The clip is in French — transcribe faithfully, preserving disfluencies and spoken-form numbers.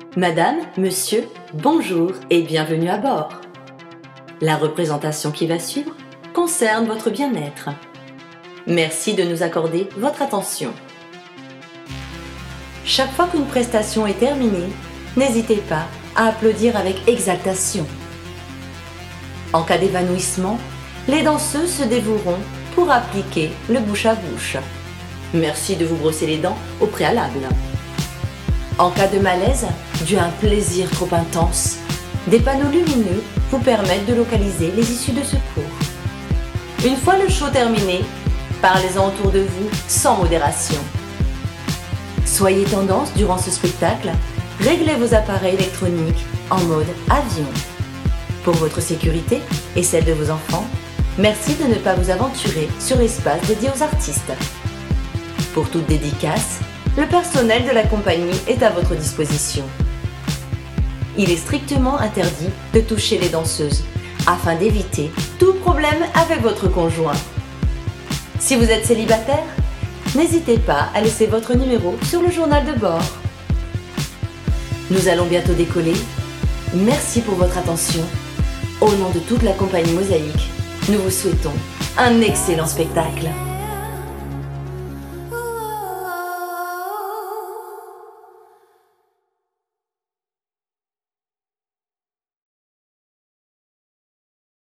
Madame, monsieur, bonjour et bienvenue à bord. La représentation qui va suivre concerne votre bien-être. Merci de nous accorder votre attention. Chaque fois qu'une prestation est terminée, n'hésitez pas à applaudir avec exaltation. En cas d'évanouissement, les danseuses se dévoueront pour appliquer le bouche à bouche. Merci de vous brosser les dents au préalable. En cas de malaise, dû à un plaisir trop intense, des panneaux lumineux vous permettent de localiser les issues de secours. Une fois le show terminé, parlez-en autour de vous sans modération. Soyez tendance durant ce spectacle, réglez vos appareils électroniques en mode avion. Pour votre sécurité et celle de vos enfants, merci de ne pas vous aventurer sur l'espace dédié aux artistes. Pour toute dédicace, le personnel de la compagnie est à votre disposition. Il est strictement interdit de toucher les danseuses afin d'éviter tout problème avec votre conjoint. Si vous êtes célibataire, n'hésitez pas à laisser votre numéro sur le journal de bord. Nous allons bientôt décoller. Merci pour votre attention. Au nom de toute la compagnie Mosaïque, nous vous souhaitons un excellent spectacle.